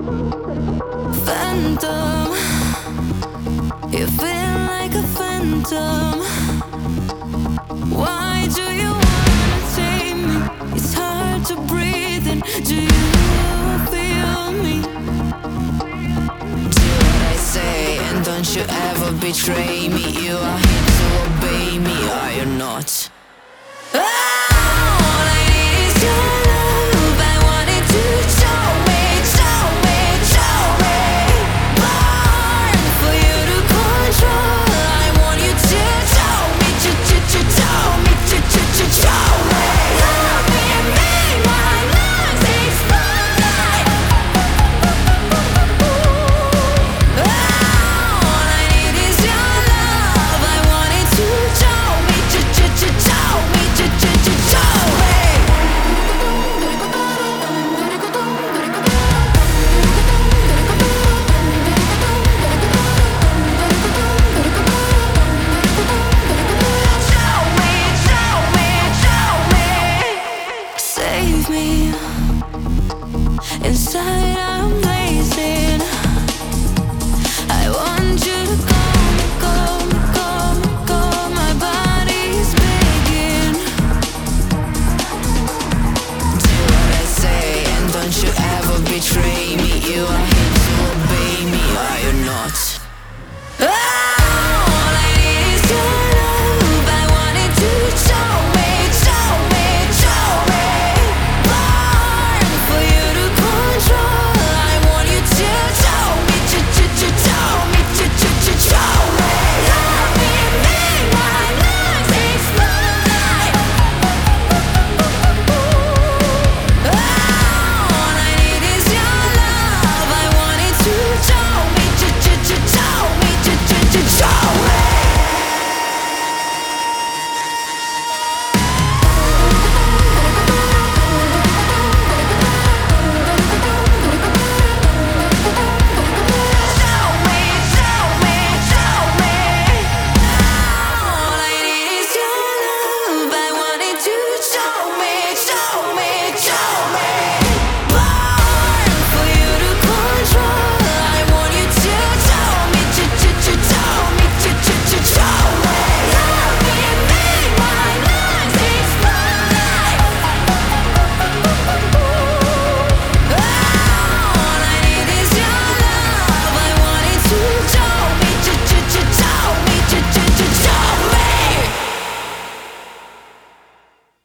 Phantom, you feel like a phantom. Why do you wanna take me? It's hard to breathe in. Do you feel me? Do what I say and don't you ever betray me. You are here to obey me, are you not?